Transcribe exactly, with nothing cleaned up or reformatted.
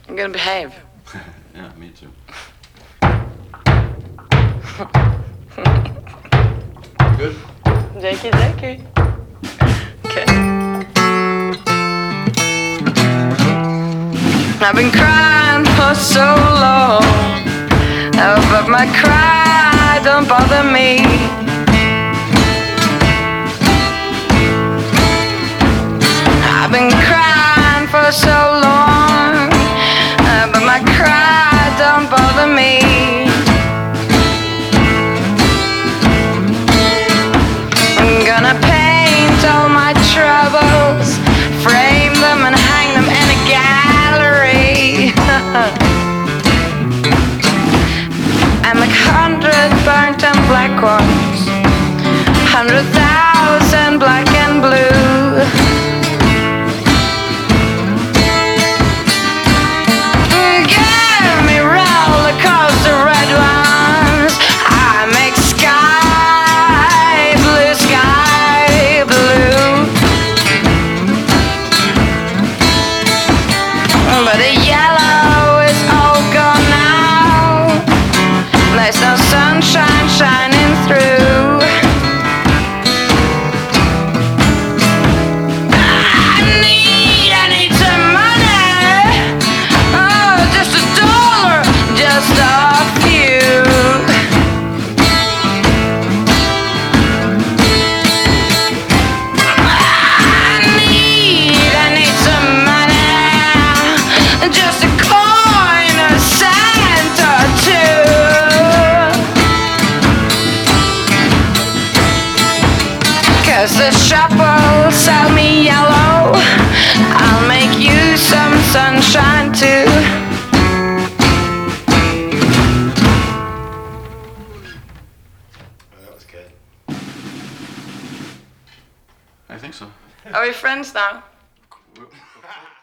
I'm gonna behave. Yeah, me too. Good? Jakey, Jakey. Okay. I've been crying for so long, oh, but my cry don't bother me. I've been crying for so long, uh, but my cry don't bother me. I'm gonna paint all my troubles, frame them and hang them in a gallery. And like hundred burnt and black ones, hundred thousand black and blue. Give me roller coaster red ones, I make sky blue, sky blue. But the yellow is all gone now, there's no sunshine shining through. I need, I need some money, oh, just a dollar, just a few. I need, I need some money, just a coin, a cent or two. 'Cause the shop will sell me yellow, I'll make you some sunshine too. Oh, that was good. I think so. Are we friends now? Cool.